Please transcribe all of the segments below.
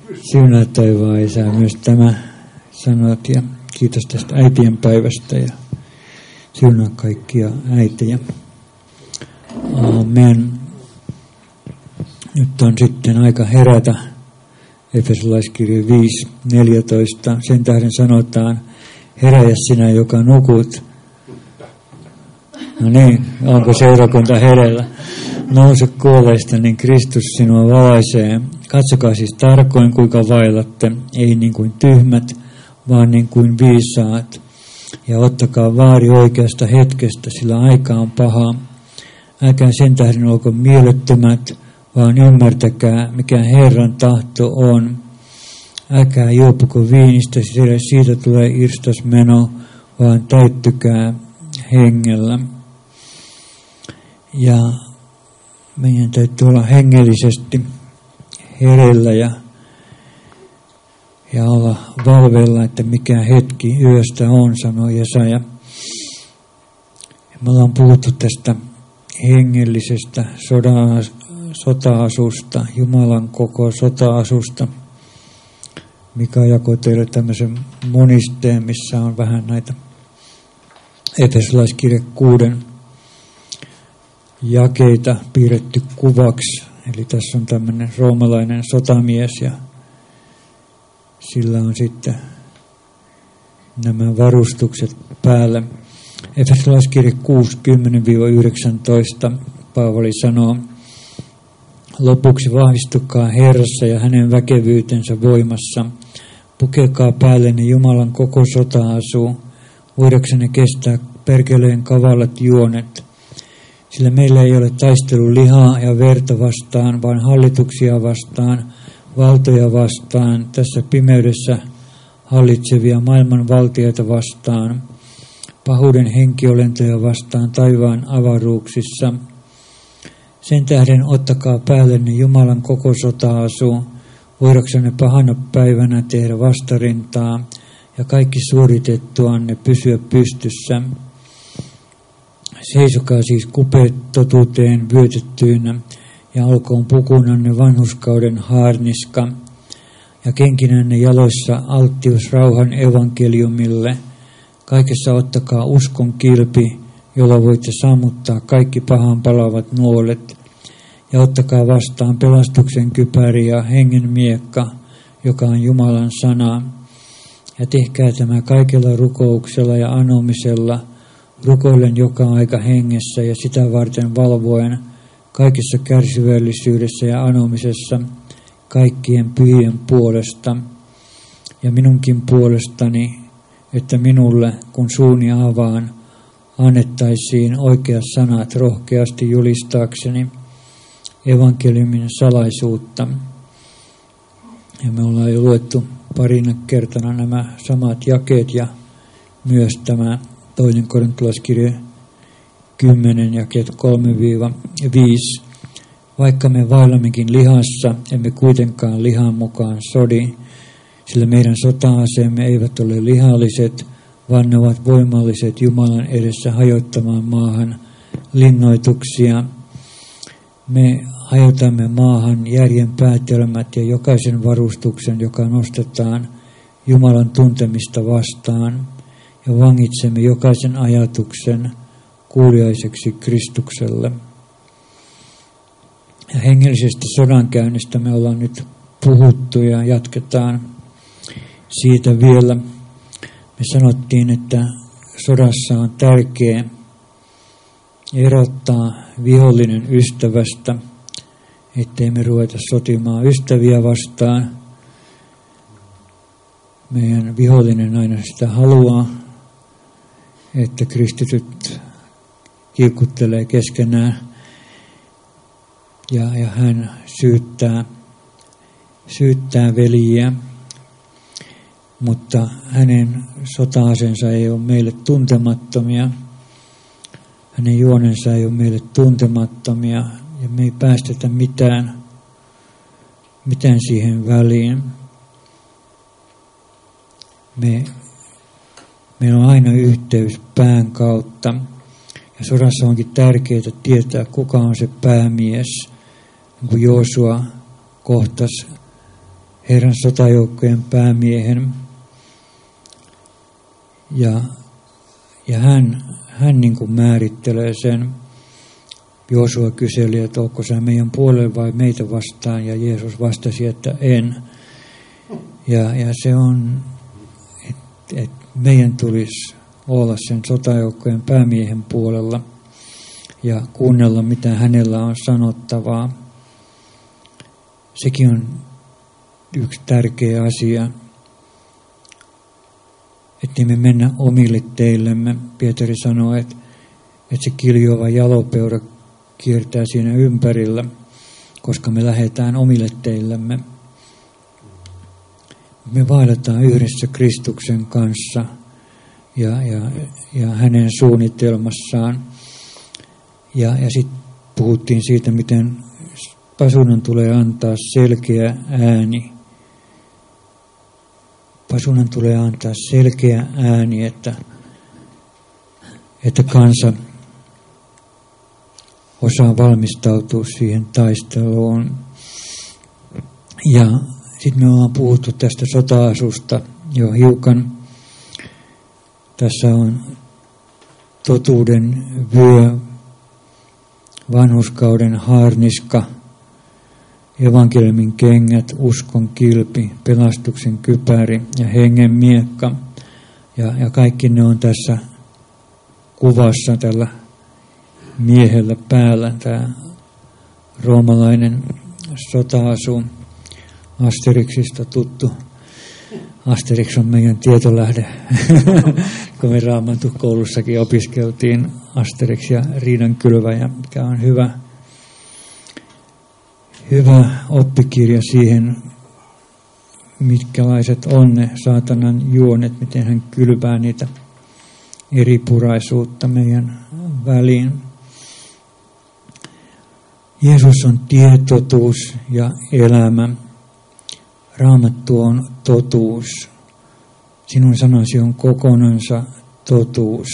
Siunaa taivaan Isä myös tämä sanot ja kiitos tästä äitien päivästä ja siunaa kaikkia äitejä. Amen. Nyt on sitten aika herätä. Efesolaiskirja 5:14. Sen tähden sanotaan, heräjä sinä, joka nukut. No niin, onko seurakunta hereillä? Nouse kuolleista, niin Kristus sinua valaisee. Katsokaa siis tarkoin, kuinka vaellatte, ei niin kuin tyhmät, vaan niin kuin viisaat. Ja ottakaa vaari oikeasta hetkestä, sillä aika on paha. Älkää sen tähden olko mielettömät, vaan ymmärtäkää, mikä Herran tahto on. Älkää juopuko viinistä, sillä siitä tulee irstasmeno, vaan täyttykää hengellä. Ja meidän täytyy olla hengellisesti hereillä ja olla valveilla, että mikä hetki yöstä on, sanoi Jesaja. Me ollaan puhuttu tästä hengellisestä sota-asusta, Jumalan koko sota-asusta, mikä jakoi teille tämmöisen monisteen, missä on vähän näitä Efesolaiskirja 6 jakeita piirretty kuvaksi. Eli tässä on tämmöinen roomalainen sotamies ja sillä on sitten nämä varustukset päällä. Efesolaiskirja 6, 10-19 Paavali sanoo, lopuksi vahvistukaa Herrassa ja hänen väkevyytensä voimassa. Pukekaa päällenne Jumalan koko sota-asu, voidaksenne kestää perkeleen kavallat juonet. Sillä meillä ei ole taistelu lihaa ja verta vastaan, vaan hallituksia vastaan, valtoja vastaan, tässä pimeydessä hallitsevia maailman valtioita vastaan, pahuuden henkiolentoja vastaan taivaan avaruuksissa. Sen tähden ottakaa päällenne Jumalan koko sota-asu, voidaksenne pahana päivänä tehdä vastarintaa ja kaikki suoritettuanne pysyä pystyssä. Seisokaa siis kupeet totuuteen vyötettyinä ja olkoon pukunanne vanhurskauden haarniska ja kenkinänne jaloissa alttius rauhan evankeliumille. Kaikessa ottakaa uskon kilpi, jolla voitte sammuttaa kaikki pahan palavat nuolet. Ja ottakaa vastaan pelastuksen kypäri ja hengen miekka, joka on Jumalan sana. Ja tehkää tämä kaikella rukouksella ja anomisella, rukoillen joka aika hengessä ja sitä varten valvoen, kaikessa kärsivällisyydessä ja anomisessa, kaikkien pyhien puolesta. Ja minunkin puolestani, että minulle, kun suuni avaan, annettaisiin oikeat sanat rohkeasti julistaakseni evankeliumin salaisuutta. Ja me ollaan jo luettu parina kertana nämä samat jakeet ja myös tämä 2. Korintolaiskirja 10 jakeet 3-5. Vaikka me vaellammekin lihassa, emme kuitenkaan lihan mukaan sodi, sillä meidän sota-aseemme eivät ole lihalliset, vaan ne ovat voimalliset Jumalan edessä hajottamaan maahan linnoituksia. Me hajotamme maahan järjen päätelmät ja jokaisen varustuksen, joka nostetaan Jumalan tuntemista vastaan, ja vangitsemme jokaisen ajatuksen kuuliaiseksi Kristukselle. Ja hengellisestä sodankäynnistä me ollaan nyt puhuttu ja jatketaan siitä vielä. Me sanottiin, että sodassa on tärkeää erottaa vihollinen ystävästä, ettei me ruveta sotimaan ystäviä vastaan. Meidän vihollinen aina sitä haluaa, että kristityt kiukuttelee keskenään ja hän syyttää veljiä, mutta hänen sota-asensa ei ole meille tuntemattomia, hänen juonensa ei ole meille tuntemattomia ja me ei päästetä mitään siihen väliin. Meillä on aina yhteys pään kautta. Ja sodassa onkin tärkeää tietää, kuka on se päämies. Kun Joosua kohtasi Herran sotajoukkojen päämiehen. Ja hän niin kuin määrittelee sen. Joosua kyseli, että onko sä meidän puolella vai meitä vastaan, ja Jeesus vastasi, että en. Ja se on, että meidän tulisi olla sen sotajoukkojen päämiehen puolella ja kuunnella, mitä hänellä on sanottavaa. Sekin on yksi tärkeä asia, että me mennä omille teillemme. Pietari sanoo, että se kiljuava jalopeura kiertää siinä ympärillä, koska me lähdetään omille teillemme. Me vaelletaan yhdessä Kristuksen kanssa ja hänen suunnitelmassaan. Ja sitten puhuttiin siitä, miten pasunan tulee antaa selkeä ääni. Pasunan tulee antaa selkeä ääni, että kansa osaa valmistautua siihen taisteluun. Ja sitten me ollaan puhuttu tästä sota-asusta jo hiukan. Tässä on totuuden vyö, vanhurskauden haarniska, evankeliumin kengät, uskon kilpi, pelastuksen kypäri ja hengen miekka. Ja kaikki ne on tässä kuvassa tällä miehellä päällä, tämä roomalainen sota-asu, Asterixista tuttu. Asterix on meidän tietolähde, kun me Raamattu-koulussakin opiskeltiin Asterix ja Riidankylväjä, mikä on hyvä oppikirja siihen, mitkälaiset on ne saatanan juonet, miten hän kylvää niitä eripuraisuutta meidän väliin. Jeesus on tie, totuus ja elämä. Raamattu on totuus. Sinun sanasi on kokonansa totuus.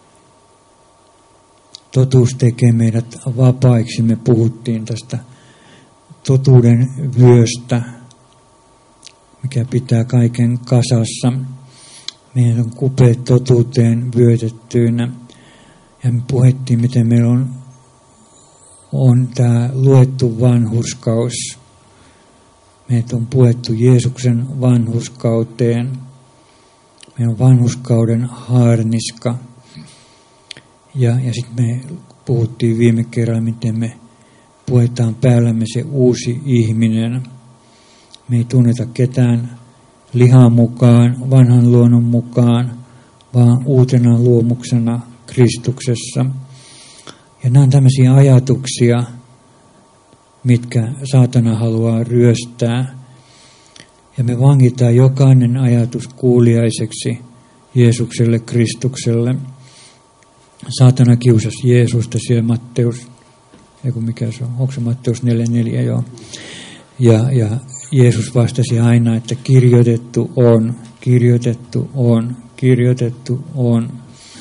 Totuus tekee meidät vapaiksi. Me puhuttiin tästä totuuden vyöstä, mikä pitää kaiken kasassa. Meidän on kupeet totuuteen vyötettyinä. Ja me puhuttiin, miten meillä on tämä luettu vanhurskaus. Meitä on puettu Jeesuksen vanhurskauteen. Meidän on vanhurskauden haarniska. Ja sitten me puhuttiin viime kerralla, miten me puetaan päällämme se uusi ihminen. Me ei tunneta ketään lihan mukaan, vanhan luonnon mukaan, vaan uutena luomuksena Kristuksessa. Ja nämä on tämmöisiä ajatuksia, mitkä saatana haluaa ryöstää. Ja me vangitaan jokainen ajatus kuuliaiseksi Jeesukselle, Kristukselle. Saatana kiusasi Jeesusta siellä Matteus, mikä se on, onko se Matteus 4:4, joo. Ja Jeesus vastasi aina, että kirjoitettu on, kirjoitettu on, kirjoitettu on.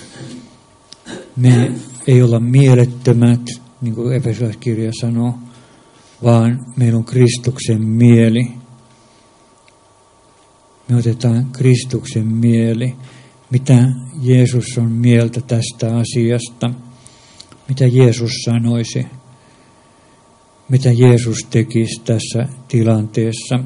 Me ei olla mielettömät, niin kuin Efesolaiskirja sanoo, vaan meillä on Kristuksen mieli. Me otetaan Kristuksen mieli. Mitä Jeesus on mieltä tästä asiasta? Mitä Jeesus sanoisi? Mitä Jeesus tekisi tässä tilanteessa?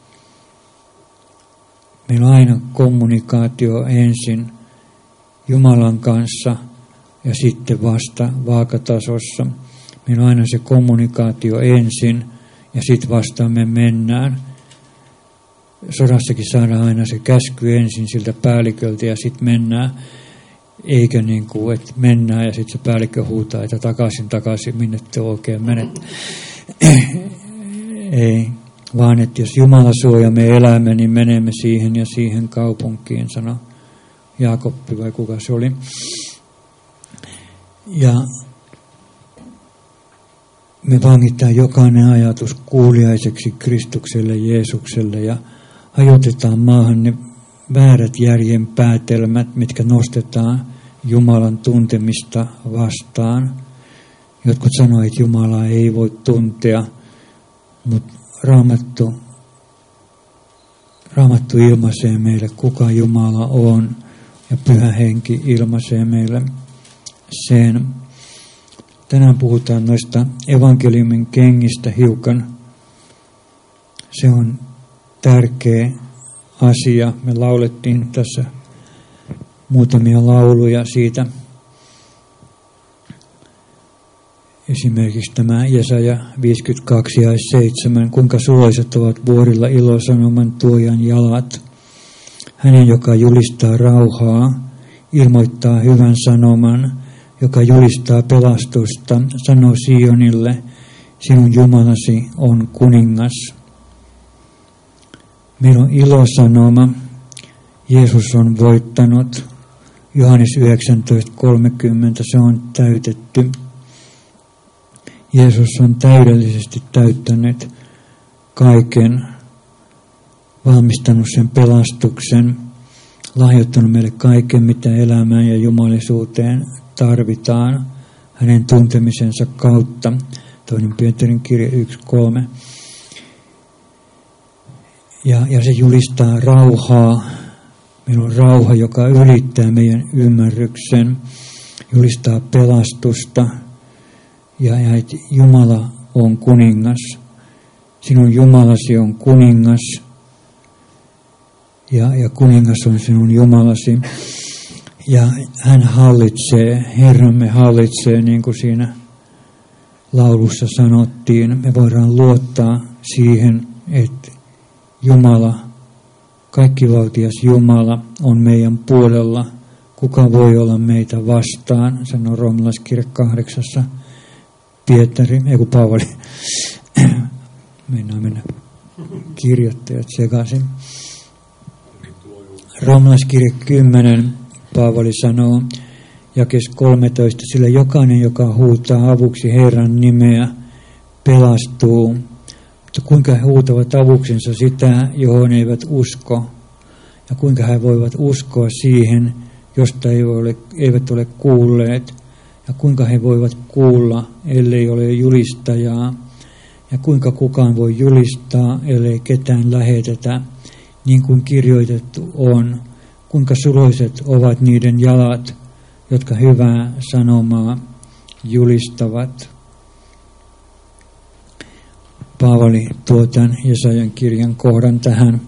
Meillä on aina kommunikaatio ensin Jumalan kanssa ja sitten vasta vaakatasossa. Meillä on aina se kommunikaatio ensin ja sitten vasta me mennään. Sodassakin saadaan aina se käsky ensin siltä päälliköltä ja sitten mennään. Eikä niin kuin, että mennään ja sitten se päällikkö huutaa, että takaisin, minne te oikein menet. Ei, vaan että jos Jumala suojaa me elämme, niin menemme siihen ja siihen kaupunkiin, sanoi Jaakoppi vai kuka se oli. Ja me vangitaan jokainen ajatus kuuliaiseksi Kristukselle, Jeesukselle ja hajotetaan maahan ne väärät järjen päätelmät, mitkä nostetaan Jumalan tuntemista vastaan. Jotkut sanoo, että Jumalaa ei voi tuntea, mutta Raamattu Raamattu ilmaisee meille, kuka Jumala on, ja Pyhä Henki ilmaisee meille sen. Tänään puhutaan noista evankeliumin kengistä hiukan. Se on tärkeä asia. Me laulettiin tässä muutamia lauluja siitä. Esimerkiksi tämä Jesaja 52 ja 7. Kuinka suloiset ovat vuorilla ilosanoman tuojan jalat. Hänen, joka julistaa rauhaa, ilmoittaa hyvän sanoman, joka julistaa pelastusta, sanoo Sionille, sinun Jumalasi on kuningas. Meillä on ilosanoma. Jeesus on voittanut. Johannes 19:30, se on täytetty. Jeesus on täydellisesti täyttänyt kaiken, valmistanut sen pelastuksen, lahjoittanut meille kaiken, mitä elämään ja jumalisuuteen tarvitaan hänen tuntemisensa kautta. 2. Pietarin kirje 1:3. Ja se julistaa rauhaa. Meillä on rauha, joka ylittää meidän ymmärryksen, julistaa pelastusta ja että Jumala on kuningas. Sinun Jumalasi on kuningas ja kuningas on sinun Jumalasi. Ja hän hallitsee, Herramme hallitsee, niin kuin siinä laulussa sanottiin. Me voidaan luottaa siihen, että Jumala, kaikkivaltias Jumala on meidän puolella. Kuka voi olla meitä vastaan, sanoo Roomalaiskirje 8. Paavali. Mennä kirjoittajat sekaisin. Roomalaiskirje 10. Paavali sanoo, jakees 13, sillä jokainen, joka huutaa avuksi Herran nimeä, pelastuu. Mutta kuinka he huutavat avuksensa sitä, johon eivät usko? Ja kuinka he voivat uskoa siihen, josta eivät ole kuulleet? Ja kuinka he voivat kuulla, ellei ole julistajaa? Ja kuinka kukaan voi julistaa, ellei ketään lähetetä? Niin kuin kirjoitettu on, kuinka suloiset ovat niiden jalat, jotka hyvää sanomaa julistavat. Paavali tuo tämän Jesajan kirjan kohdan tähän,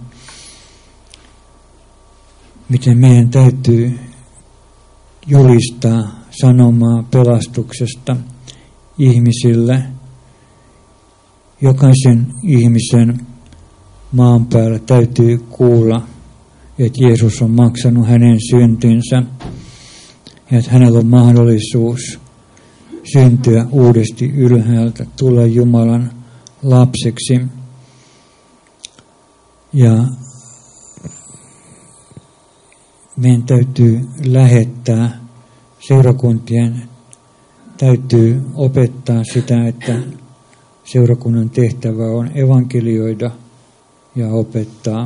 miten meidän täytyy julistaa sanomaa pelastuksesta ihmisille. Jokaisen ihmisen maan päällä täytyy kuulla, että Jeesus on maksanut hänen syntinsä ja että hänellä on mahdollisuus syntyä uudesti ylhäältä, tulla Jumalan lapseksi. Ja meidän täytyy lähettää, seurakuntien täytyy opettaa sitä, että seurakunnan tehtävä on evankelioida ja opettaa.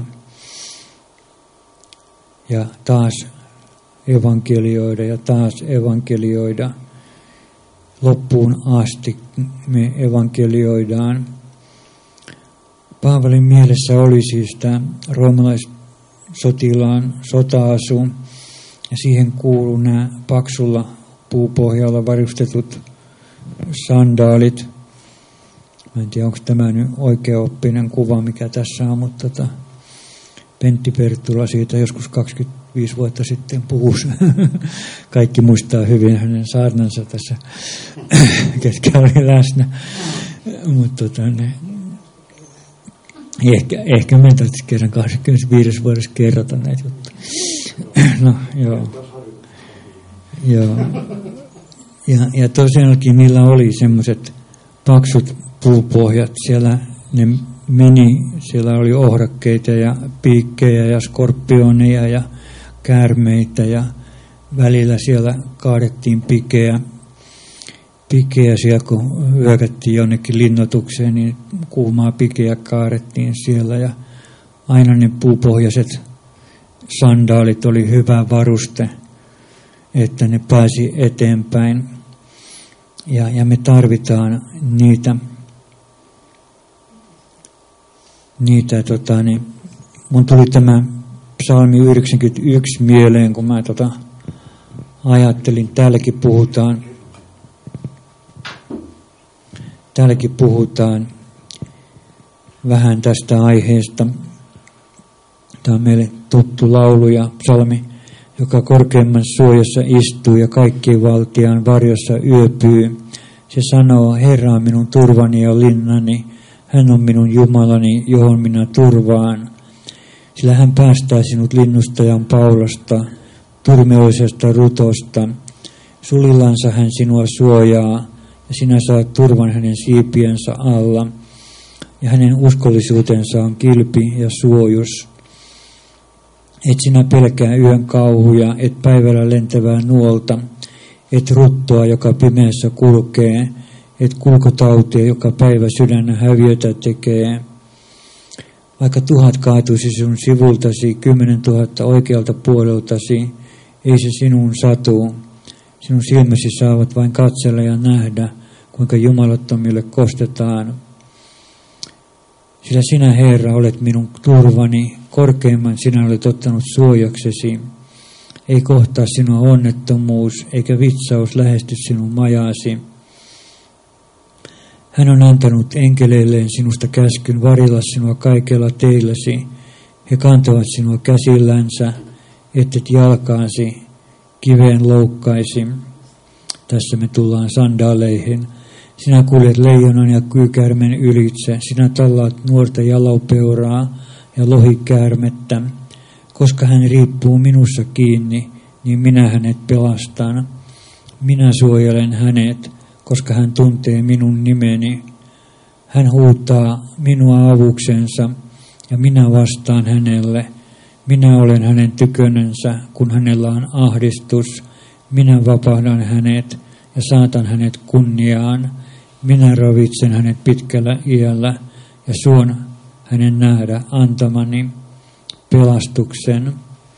Ja taas evankelioida ja taas evankelioida. Loppuun asti me evankelioidaan. Paavalin mielessä oli siis tämä roomalaissotilaan sota-asu, ja siihen kuuluu nämä paksulla puupohjalla varustetut sandaalit. Mä en tiedä, onko tämä nyt oikeaoppinen kuva, mikä tässä on, mutta Pentti Perttula siitä joskus 25 vuotta sitten puhuisi. Kaikki muistaa hyvin hänen saarnansa tässä, ketkä oli läsnä. Mutta ehkä me tarvitsisi kerran 25 vuodessa kerrata näitä juttuja. No, joo. Ja tosiaankin niillä oli semmoiset paksut puupohjat. Siellä ne meni, siellä oli ohrakkeita ja piikkejä ja skorpioneja ja käärmeitä ja välillä siellä kaadettiin pikeä siellä, kun hyökättiin jonnekin linnoitukseen, niin kuumaa pikeä kaadettiin siellä ja aina ne puupohjaiset sandaalit oli hyvä varuste, että ne pääsi eteenpäin ja me tarvitaan niitä mun tuli tämä psalmi 91 mieleen, kun mä ajattelin, täälläkin puhutaan vähän tästä aiheesta. Tämä on meille tuttu laulu ja psalmi, joka korkeimman suojassa istuu ja kaikkien valtiaan varjossa yöpyy. Se sanoo, Herra on minun turvani ja linnani, hän on minun Jumalani, johon minä turvaan. Sillä hän päästää sinut linnustajan paulosta, turmeoisesta rutosta. Sulillansa hän sinua suojaa, ja sinä saat turvan hänen siipiensä alla. Ja hänen uskollisuutensa on kilpi ja suojus. Et sinä pelkää yön kauhuja, et päivällä lentävää nuolta, et ruttoa, joka pimeässä kulkee, et kulkotautia, joka päivä sydännä häviötä tekee. Vaikka 1000 kaatuisi sinun sivultasi, 10 000 oikealta puoleltasi, ei se sinuun satu. Sinun silmäsi saavat vain katsella ja nähdä, kuinka jumalattomille kostetaan. Sillä sinä, Herra, olet minun turvani, korkeimman sinä olet ottanut suojaksesi. Ei kohtaa sinua onnettomuus, eikä vitsaus lähesty sinun majaasi. Hän on antanut enkeleilleen sinusta käskyn varilla sinua kaikella teilläsi. He kantavat sinua käsillänsä, ettet jalkaasi kiveen loukkaisi. Tässä me tullaan sandaaleihin. Sinä kuljet leijonan ja kyykäärmen ylitse. Sinä tallaat nuorta jalopeuraa ja lohikäärmettä. Koska hän riippuu minussa kiinni, niin minä hänet pelastan. Minä suojelen hänet, koska hän tuntee minun nimeni. Hän huutaa minua avuksensa, ja minä vastaan hänelle. Minä olen hänen tykönensä, kun hänellä on ahdistus. Minä vapahdan hänet ja saatan hänet kunniaan. Minä ravitsen hänet pitkällä iällä ja suon hänen nähdä antamani pelastuksen.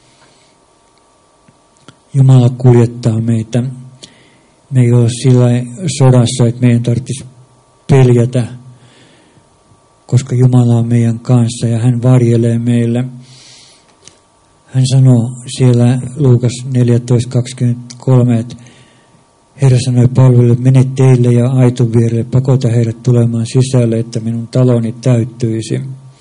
Jumala kuljettaa meitä. Me ei ole sillä sodassa, että meidän tarvitsisi peljätä, koska Jumala on meidän kanssa ja hän varjelee meille. Hän sanoo siellä Luukas 14:23, että Herra sanoi palvelijoille, mene teille ja aiton vierelle, pakota heidät tulemaan sisälle, että minun taloni täyttyisi.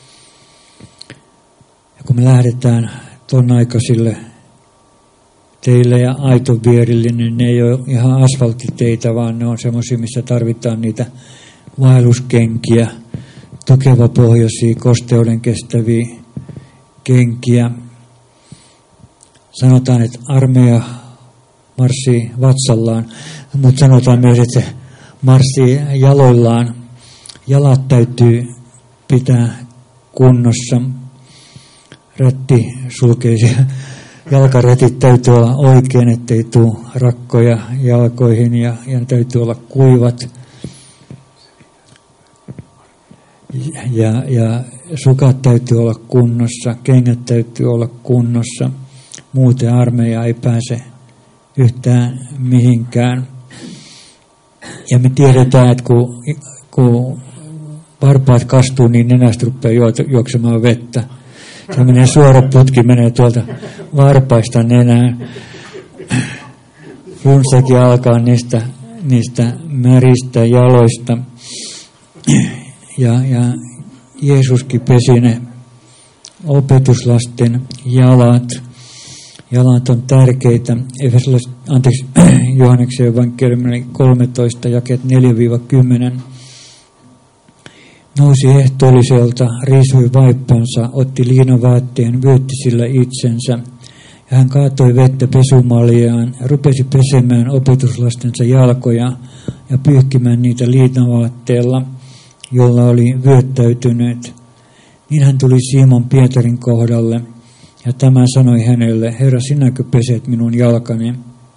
Ja kun me lähdetään ton aikaisille teille ja aiton vierille, niin ne ei ole ihan asfalttiteitä, vaan ne on semmoisia, missä tarvitaan niitä vaelluskenkiä, tukevapohjaisia, kosteuden kestäviä kenkiä. Sanotaan, että armeija marssii vatsallaan, mutta sanotaan myös, että se marssii jaloillaan. Jalat täytyy pitää kunnossa. Jalkarätit täytyy olla oikein, ettei tule rakkoja jalkoihin ja ne täytyy olla kuivat. Ja sukat täytyy olla kunnossa, kengät täytyy olla kunnossa. Muuten armeija ei pääse yhtään mihinkään. Ja me tiedetään, että kun varpaat kastuu, niin nenästä rupeaa juoksemaan vettä. Tällainen suora putki menee tuolta varpaista nenään. Flunssakin alkaa niistä märistä jaloista. Ja Jeesuskin pesi ne opetuslasten jalat. Jalat on tärkeitä. Johanneksen evankeliumi 13, jakeet 4-10. Nousi ehtoolliselta, riisui vaippansa, otti liinavaatteen, vyötti sillä itsensä. Ja hän kaatoi vettä pesumaljaan ja rupesi pesemään opetuslastensa jalkoja ja pyyhkimään niitä liinavaatteella, jolla oli vyöttäytynyt. Niin hän tuli Simon Pietarin kohdalle. Ja tämä sanoi hänelle, Herra, sinäkö peset minun jalkani?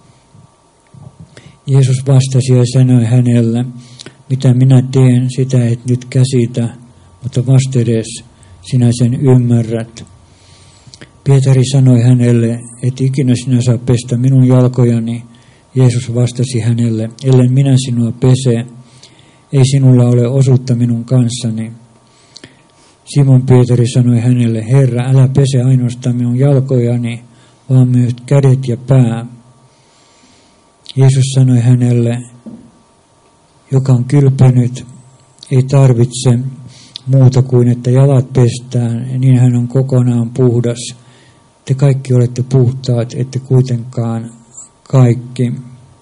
Jeesus vastasi ja sanoi hänelle, mitä minä teen, sitä et nyt käsitä, mutta vastedes sinä sen ymmärrät. Pietari sanoi hänelle, et ikinä sinä saa pestä minun jalkojani. Jeesus vastasi hänelle, ellen minä sinua pese, ei sinulla ole osuutta minun kanssani. Simon Pietari sanoi hänelle, Herra, älä pese ainoastaan minun jalkojani, vaan myös kädet ja pää. Jeesus sanoi hänelle, joka on kylpenyt, ei tarvitse muuta kuin, että jalat pestään, niin hän on kokonaan puhdas. Te kaikki olette puhtaat, ette kuitenkaan kaikki.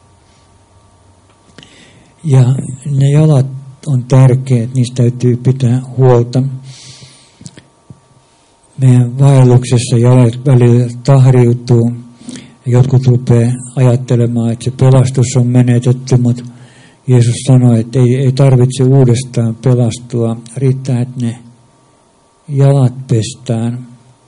Ja ne jalat on tärkeät, niistä täytyy pitää huolta. Meidän vaelluksessa jalat välillä tahriutuu. Jotkut rupeaa ajattelemaan, että se pelastus on menetetty, mutta Jeesus sanoi, että ei tarvitse uudestaan pelastua. Riittää, että ne jalat pestään.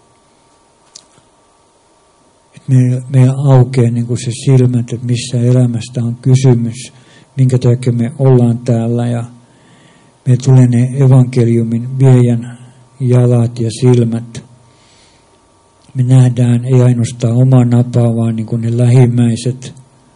Että meillä aukeaa niin kuin se silmät, että missä elämästä on kysymys, minkä takia me ollaan täällä. Ja me tulee ne evankeliumin viejän jalat ja silmät. Me nähdään ei ainoastaan omaa napaa, vaan niin kuin ne lähimmäiset,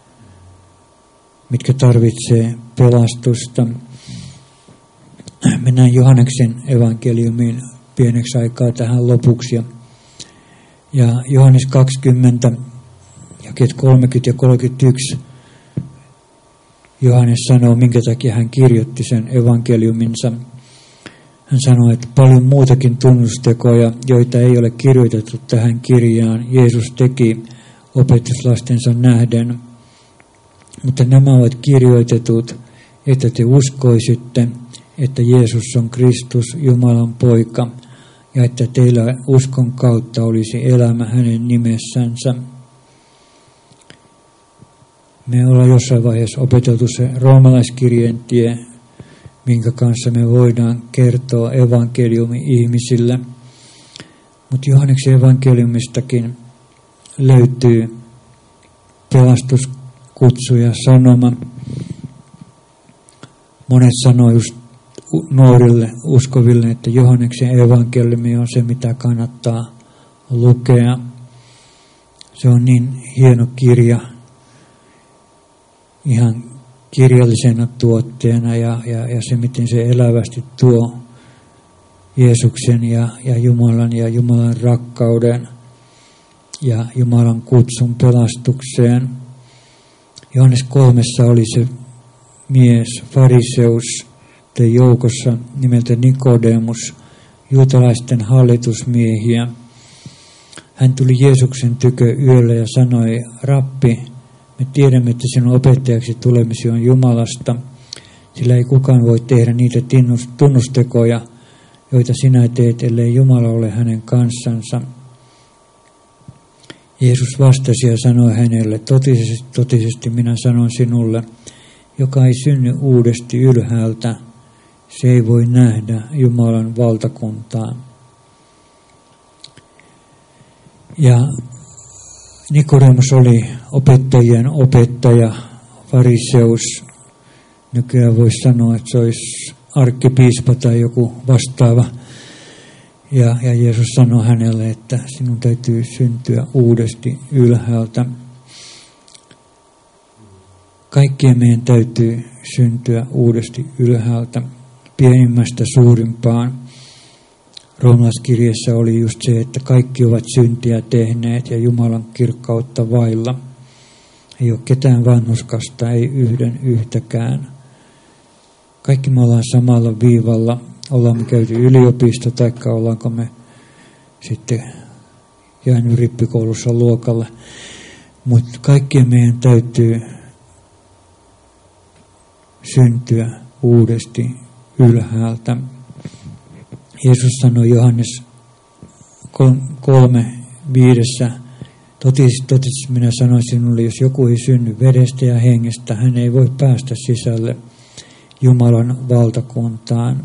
mitkä tarvitsee pelastusta. Mennään Johanneksen evankeliumiin pieneksi aikaa tähän lopuksi. Ja Johannes 20, jakeet 30 ja 31, Johannes sanoo, minkä takia hän kirjoitti sen evankeliuminsa. Hän sanoi, että paljon muutakin tunnustekoja, joita ei ole kirjoitettu tähän kirjaan, Jeesus teki opetuslastensa nähden. Mutta nämä ovat kirjoitetut, että te uskoisitte, että Jeesus on Kristus, Jumalan poika, ja että teillä uskon kautta olisi elämä hänen nimessänsä. Me ollaan jossain vaiheessa opeteltu se roomalaiskirjeen tie, minkä kanssa me voidaan kertoa evankeliumi ihmisille. Mutta Johanneksen evankeliumistakin löytyy pelastuskutsu ja sanoma. Monet sanoo just nuorille uskoville, että Johanneksen evankeliumi on se, mitä kannattaa lukea. Se on niin hieno kirja, ihan kirjallisena tuotteena ja se, miten se elävästi tuo Jeesuksen ja Jumalan rakkauden ja Jumalan kutsun pelastukseen. Johannes 3 oli se mies, fariseus, joukossa nimeltä Nikodemus, juutalaisten hallitusmiehiä. Hän tuli Jeesuksen tykö yöllä ja sanoi, Rabbi, me tiedämme, että sinun opettajaksi tulemisi on Jumalasta, sillä ei kukaan voi tehdä niitä tunnustekoja, joita sinä teet, ellei Jumala ole hänen kanssansa. Jeesus vastasi ja sanoi hänelle, totisesti minä sanon sinulle, joka ei synny uudesti ylhäältä, se ei voi nähdä Jumalan valtakuntaa. Ja Nikodemus oli opettajien opettaja, fariseus. Nykyään voisi sanoa, että se olisi arkkipiispa tai joku vastaava. Ja Jeesus sanoi hänelle, että sinun täytyy syntyä uudesti ylhäältä. Kaikkien meidän täytyy syntyä uudesti ylhäältä, pienimmästä suurimpaan. Roomalaiskirjeessä oli just se, että kaikki ovat syntiä tehneet ja Jumalan kirkkautta vailla. Ei ole ketään vanhurskasta, ei yhden yhtäkään. Kaikki me ollaan samalla viivalla. Ollaan me käyty yliopisto tai ollaanko me sitten jäänyt rippikoulussa luokalle. Mutta kaikkien meidän täytyy syntyä uudesti ylhäältä. Jeesus sanoi Johannes 3:5, totisesti minä sanoin sinulle, jos joku ei synny vedestä ja hengestä, hän ei voi päästä sisälle Jumalan valtakuntaan.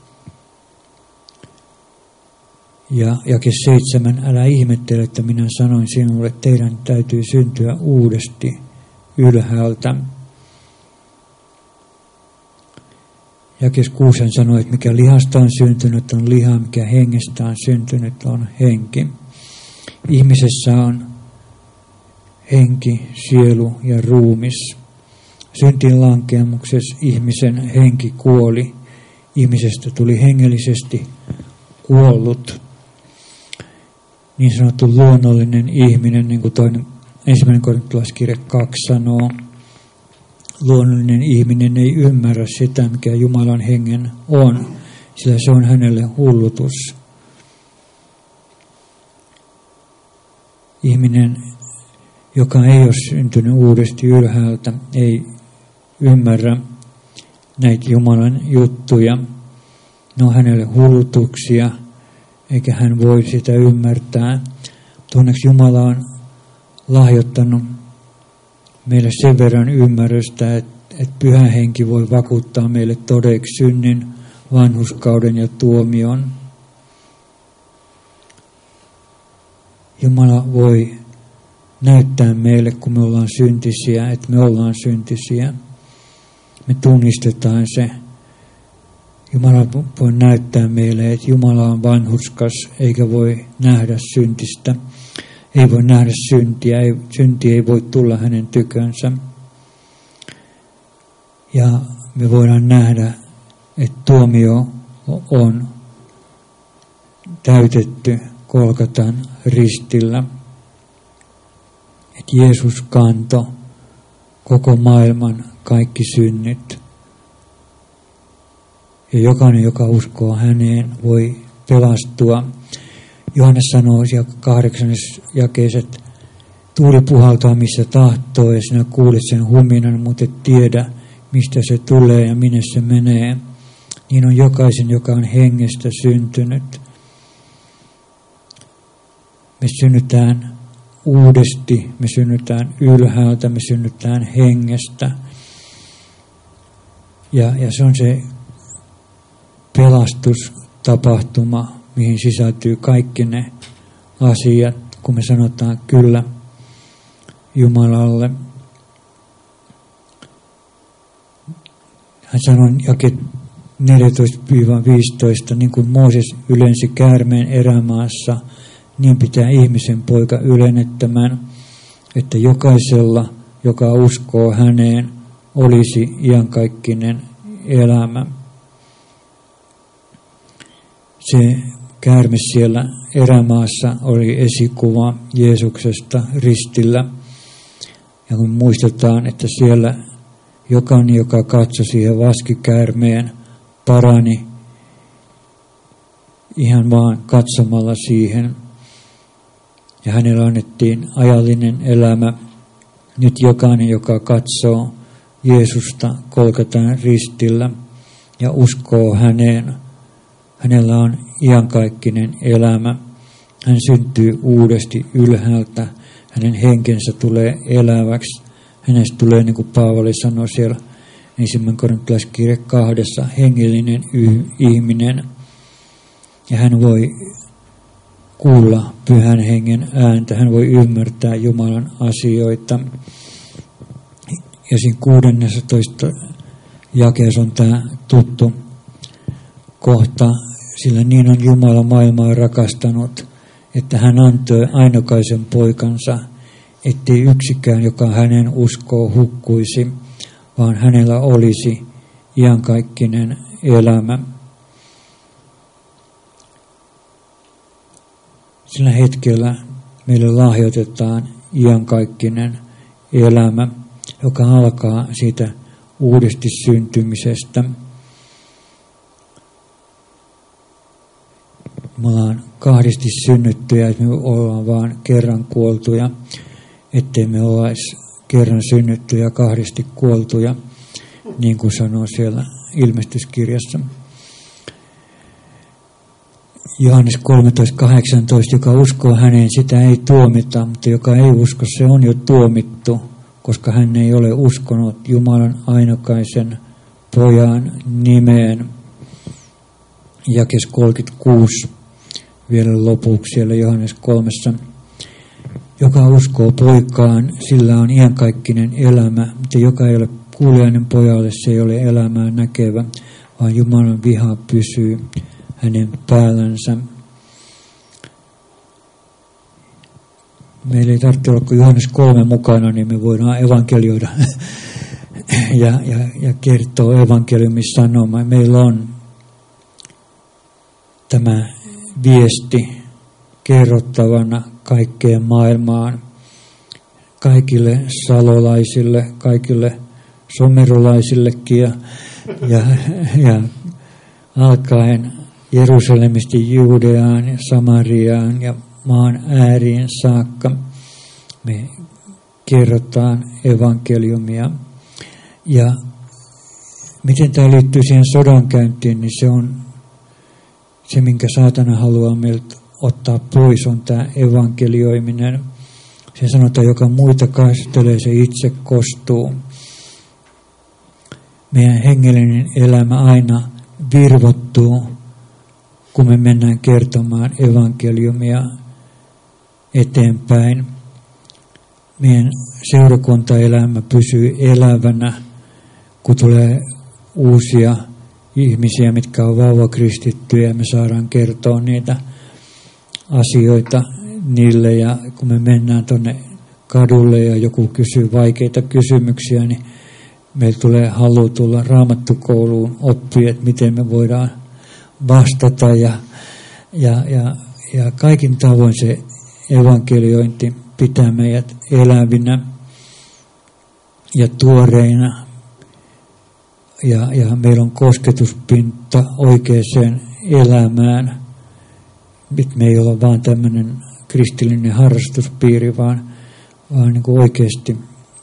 Ja jake 7, älä ihmettele, että minä sanoin sinulle, että teidän täytyy syntyä uudesti ylhäältä. Jakes 6 sanoi, että mikä lihasta on syntynyt on liha, mikä hengestä on syntynyt on henki. Ihmisessä on henki, sielu ja ruumis. Syntiin lankeamuksessa ihmisen henki kuoli. Ihmisestä tuli hengellisesti kuollut. Niin sanottu luonnollinen ihminen, niin kuin ensimmäinen Korintolaiskirje 2 sanoo, luonnollinen ihminen ei ymmärrä sitä, mikä Jumalan hengen on, sillä se on hänelle hullutus. Ihminen, joka ei ole syntynyt uudesti ylhäältä, ei ymmärrä näitä Jumalan juttuja. Ne on hänelle hullutuksia, eikä hän voi sitä ymmärtää. Onneksi Jumala on lahjoittanut meille sen verran ymmärrystä, että Pyhä Henki voi vakuuttaa meille todeksi synnin, vanhurskauden ja tuomion. Jumala voi näyttää meille, kun me ollaan syntisiä, että me ollaan syntisiä. Me tunnistetaan se. Jumala voi näyttää meille, että Jumala on vanhurskas, eikä voi nähdä syntistä. Ei voi nähdä syntiä, synti ei voi tulla hänen tykönsä. Ja me voidaan nähdä, että tuomio on täytetty Golgatan ristillä. Että Jeesus kantoi koko maailman kaikki synnit. Ja jokainen, joka uskoo häneen, voi pelastua. Johannes sanoo siellä 8. jakeessa, että tuuli puhaltaa missä tahtoo ja sinä kuulet sen huminan, mutta et tiedä mistä se tulee ja minne se menee. Niin on jokaisen, joka on hengestä syntynyt. Me synnytään uudesti, me synnytään ylhäältä, me synnytään hengestä. Ja se on se pelastustapahtuma, mihin sisältyy kaikki ne asiat, kun me sanotaan kyllä Jumalalle. Hän sanoi jakeet 14-15, niin kuin Mooses ylensi käärmeen erämaassa, niin pitää ihmisen poika ylennettämän, että jokaisella, joka uskoo häneen, olisi iankaikkinen elämä. Se käärme siellä erämaassa oli esikuva Jeesuksesta ristillä. Ja kun muistetaan, että siellä jokainen, joka katsoi siihen vaskikäärmeen, parani ihan vaan katsomalla siihen. Ja hänellä annettiin ajallinen elämä. Nyt jokainen, joka katsoo Jeesusta Golgatan ristillä ja uskoo häneen, hänellä on iankaikkinen elämä. Hän syntyy uudesti ylhäältä. Hänen henkensä tulee eläväksi. Hänestä tulee, niin kuin Paavali sanoi siellä 1. Korintolaiskirje 2, hengellinen ihminen. Ja hän voi kuulla Pyhän Hengen ääntä. Hän voi ymmärtää Jumalan asioita. Ja siinä 16. jakeessa on tämä tuttu kohta, sillä niin on Jumala maailmaa rakastanut, että hän antoi ainokaisen poikansa, ettei yksikään, joka hänen uskoo, hukkuisi, vaan hänellä olisi iankaikkinen elämä. Sillä hetkellä meille lahjoitetaan iankaikkinen elämä, joka alkaa siitä uudesti syntymisestä. Me ollaan kahdesti synnyttyjä, että me ollaan vaan kerran kuoltuja, ettei me olisi kerran synnyttyjä, kahdesti kuoltuja, niin kuin sanoo siellä ilmestyskirjassa. Johannes 13:18, joka uskoo häneen, sitä ei tuomita, mutta joka ei usko, se on jo tuomittu, koska hän ei ole uskonut Jumalan ainokaisen pojan nimeen. Jakees 36 vielä lopuksi siellä Johannes 3. Joka uskoo poikaan, sillä on iankaikkinen elämä, mutta joka ei ole kuuliainen pojalle, se ei ole elämää näkevä, vaan Jumalan viha pysyy hänen päällänsä. Meillä ei tarvitse olla kuin Johannes 3 mukana, niin me voidaan evankelioida ja kertoa evankeliumin sanomaa. Meillä on tämä viesti kerrottavana kaikkeen maailmaan, kaikille salolaisille, kaikille somerolaisillekin ja alkaen Jerusalemista Juudeaan ja Samariaan ja maan ääriin saakka me kerrotaan evankeliumia. Ja miten tämä liittyy siihen sodankäyntiin, niin se on se, minkä saatana haluaa meiltä ottaa pois, on tämä evankelioiminen. Se sanotaan, joka muita kastelee, se itse kostuu. Meidän hengellinen elämä aina virvottuu, kun me mennään kertomaan evankeliumia eteenpäin. Meidän seurakuntaelämä pysyy elävänä, kun tulee uusia ihmisiä, mitkä on vauvakristittyjä, ja me saadaan kertoa niitä asioita niille. Ja kun me mennään tuonne kadulle ja joku kysyy vaikeita kysymyksiä, niin meillä tulee halu tulla raamattukouluun oppia, että miten me voidaan vastata. Ja kaikin tavoin se evankeliointi pitää meidät elävinä ja tuoreina. Ja meillä on kosketuspinta oikeaan elämään. Nyt me ei olla vaan tämmöinen kristillinen harrastuspiiri, vaan niin kuin oikeasti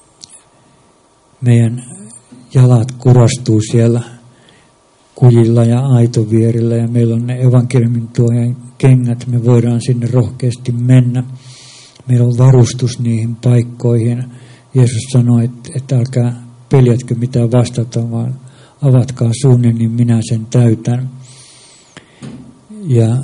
meidän jalat kurastuu siellä kujilla ja aitovierillä ja meillä on ne evankeliumin tuojan kengät, me voidaan sinne rohkeasti mennä. Meillä on varustus niihin paikkoihin. Jeesus sanoi, että älkää peljätkö mitään vastata, vaan avatkaa suunne, niin minä sen täytän. Ja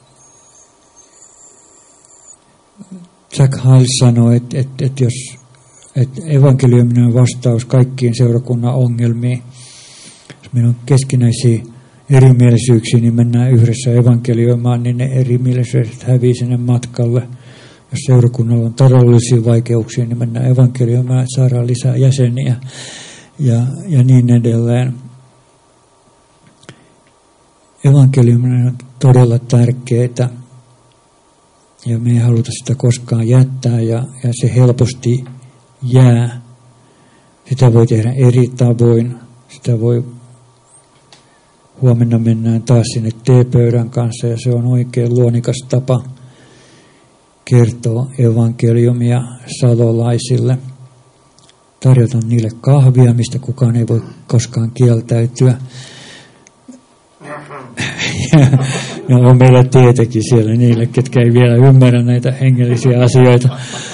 Jack Hyles sanoi, että evankeliuminen on vastaus kaikkiin seurakunnan ongelmiin. Jos meillä on keskinäisiä erimielisyyksiä, niin mennään yhdessä evankelioimaan, niin ne erimielisyydet hävii sinne matkalle. Jos seurakunnalla on taloudellisia vaikeuksia, niin mennään evankelioimaan, että saadaan lisää jäseniä ja niin edelleen. Evankeliuminen on todella tärkeää ja me ei haluta sitä koskaan jättää ja se helposti jää. Sitä voi tehdä eri tavoin. Sitä voi huomenna mennään taas sinne teepöydän kanssa ja se on oikein luonikas tapa kertoa evankeliumia salolaisille. Tarjota niille kahvia, mistä kukaan ei voi koskaan kieltäytyä. Ja on meillä tietenkin siellä niille, ketkä ei vielä ymmärrä näitä hengellisiä asioita.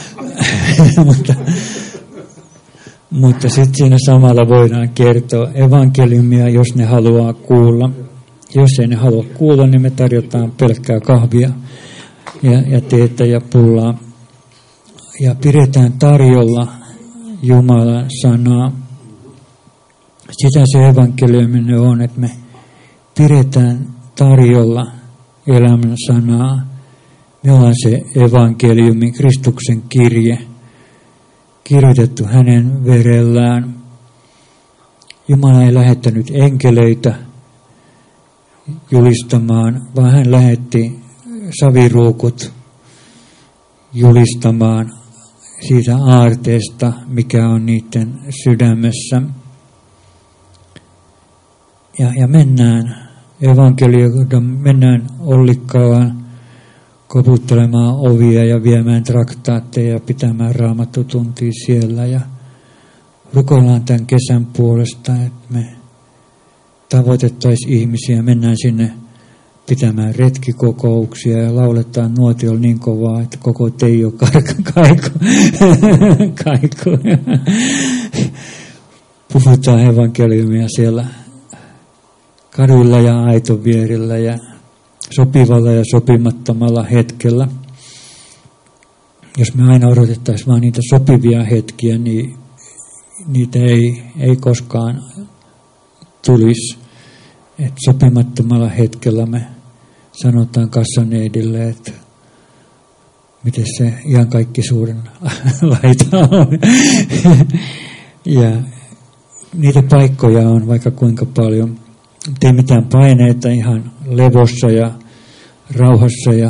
Mutta sitten siinä samalla voidaan kertoa evankeliumia, jos ne haluaa kuulla. Jos ei ne halua kuulla, niin me tarjotaan pelkkää kahvia ja teetä ja pullaa. Ja pidetään tarjolla Jumalan sanaa. Sitä se evankeliuminen on, että me pidetään tarjolla elämän sanaa. Me ollaan se evankeliumi, Kristuksen kirje, kirjoitettu hänen verellään. Jumala ei lähettänyt enkeleitä julistamaan, vaan hän lähetti saviruukut julistamaan siitä aarteesta, mikä on niiden sydämessä. Ja mennään evankelioida, mennään Ollikkalaan koputtelemaan ovia ja viemään traktaatteja ja pitämään raamattutuntia siellä. Ja rukoillaan tämän kesän puolesta, että me tavoitettaisiin ihmisiä, mennään sinne pitämään retkikokouksia ja lauletaan nuotiolla niin kovaa, että koko Teijo kaiku. Puhutaan evankeliumia siellä kaduilla ja aitovierillä ja sopivalla ja sopimattomalla hetkellä. Jos me aina odotettaisiin vain niitä sopivia hetkiä, niin niitä ei koskaan tulisi. Et sopimattomalla hetkellä me sanotaan kassaneidille, että miten se iankaikkisuuden laita on. Ja niitä paikkoja on vaikka kuinka paljon. Ei mitään paineita, ihan levossa ja rauhassa ja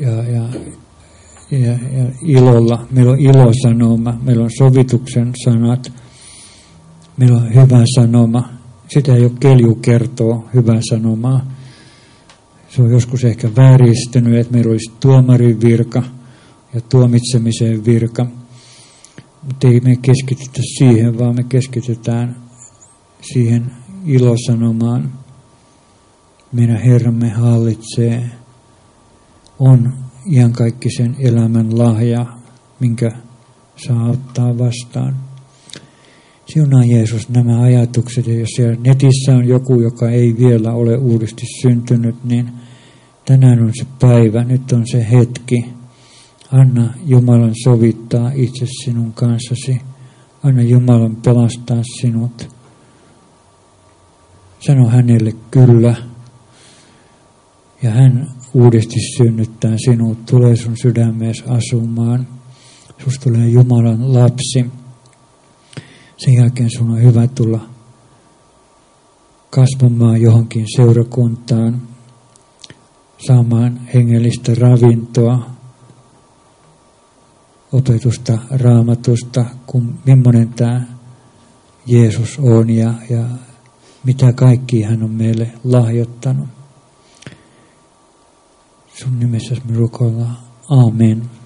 ilolla. Meillä on ilosanoma, meillä on sovituksen sanat, meillä on hyvä sanoma. Sitä ei ole kelju kertoo hyvää sanomaa. Se on joskus ehkä vääristynyt, että meillä olisi tuomarin virka ja tuomitsemisen virka. Mutta ei me keskitytä siihen, vaan me keskitytään siihen ilosanomaan. Meidän Herramme hallitsee, on iankaikkisen elämän lahja, minkä saa ottaa vastaan. Siunaa Jeesus nämä ajatukset, ja jos siellä netissä on joku, joka ei vielä ole uudesti syntynyt, niin tänään on se päivä, nyt on se hetki. Anna Jumalan sovittaa itse sinun kanssasi. Anna Jumalan pelastaa sinut. Sano hänelle kyllä. Ja hän uudesti synnyttää sinut. Tulee sun sydämeesi asumaan. Susta tulee Jumalan lapsi. Sen jälkeen sun on hyvä tulla kasvamaan johonkin seurakuntaan. Saamaan hengellistä ravintoa. Opetusta Raamatusta, millainen tämä Jeesus on ja mitä kaikki hän on meille lahjoittanut. Sun nimessäsi me rukoillaan. Amen.